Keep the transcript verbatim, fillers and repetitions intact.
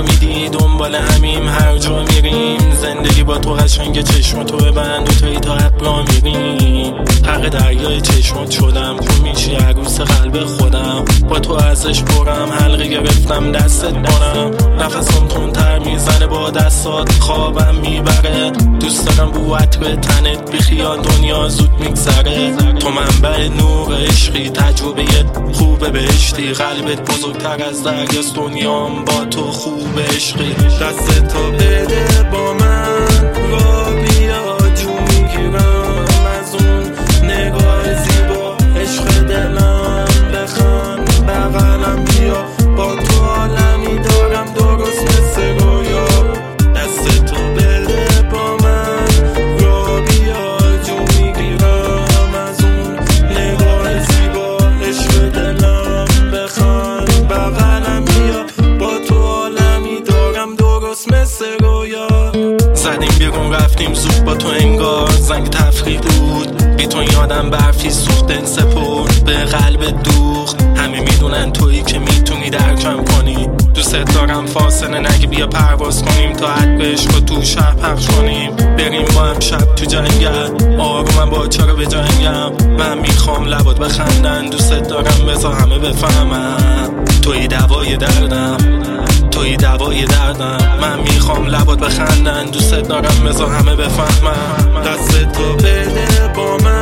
فهمیدی دنبال همیم هر جا میریم. زندگی با تو قشنگ، چشم تو ببند و توی تا ابرا میریم. حق دریای چشمات شدم، تو میشی عروس قلب خودم. با تو ازش برم، حلقه گرفتم دستت برم. نفسم تندتر میزنه با دستات، خوابم میبره. دوست دارم بو عطر تنت، بی خیال دنیا زود میگذره. تو منبع نور عشقی، تجربه خوب بهشتی. قلبت بزرگتر از دریاست، دنیام با تو خوب عشقی. دست تو بده با من، را بیا جو میگیرم از اون نگاه زیبا. عشق دلم بخند بغلم بیا، با تو عالمی دارم درست مثل رویا. دست تو بده با من، را بیا جو میگیرم از اون نگاه زیبا. عشق دلم بخند بغلم بیا، با تو عالمی دارم درست مثل رویا. زدیم بیرون رفتیم زود با تو انگار زنگ تفریح بود. بی تو یادم برفی سوخت دل سپرد به قلب دوخت. همه میدونن تویی که میتونی درکم کنی. دوست دارم فاصله نگی، بیا پرواز کنیم تا حد عشق و تو شهر پخش کنیم. بریم با هم شب تو جنگل، آرومم با چرا به جنگم. من میخوام لبات بخندن، دوست دارم بذار همه بفهمم. توی دوای دردم، توی دوای دردم. من میخوام لبات بخندن، دوست دارم بذار همه بفهمم. دست تو بده با من،